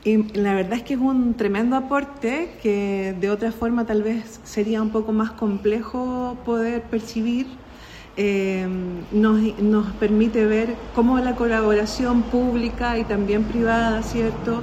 Y la verdad es que es un tremendo aporte que de otra forma tal vez sería un poco más complejo poder percibir. Nos permite ver cómo la colaboración pública y también privada, ¿cierto?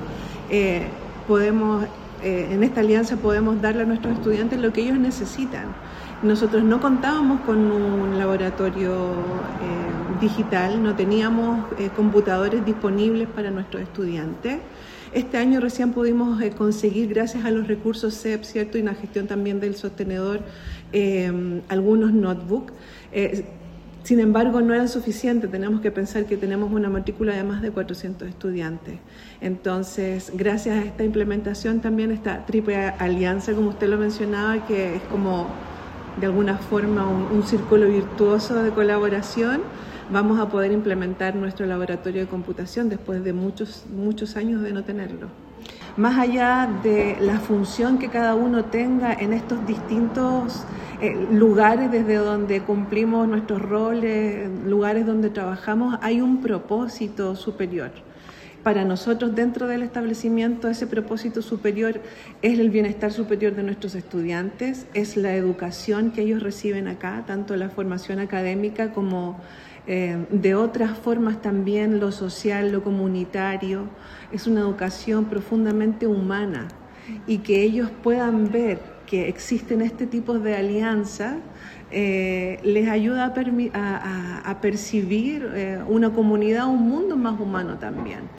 En esta alianza podemos darle a nuestros estudiantes lo que ellos necesitan. Nosotros no contábamos con un laboratorio digital, no teníamos computadores disponibles para nuestros estudiantes. Este año recién pudimos conseguir, gracias a los recursos CEP, ¿cierto? Y la gestión también del sostenedor, algunos notebooks. Sin embargo, no eran suficientes. Tenemos que pensar que tenemos una matrícula de más de 400 estudiantes. Entonces, gracias a esta implementación, también esta triple alianza, como usted lo mencionaba, que es como de alguna forma un círculo virtuoso de colaboración, vamos a poder implementar nuestro laboratorio de computación después de muchos años de no tenerlo. Más allá de la función que cada uno tenga en estos distintos lugares desde donde cumplimos nuestros roles, lugares donde trabajamos, hay un propósito superior. Para nosotros dentro del establecimiento ese propósito superior es el bienestar superior de nuestros estudiantes, es la educación que ellos reciben acá, tanto la formación académica como de otras formas también lo social, lo comunitario. Es una educación profundamente humana y que ellos puedan ver que existen este tipo de alianzas les ayuda a percibir una comunidad, un mundo más humano también.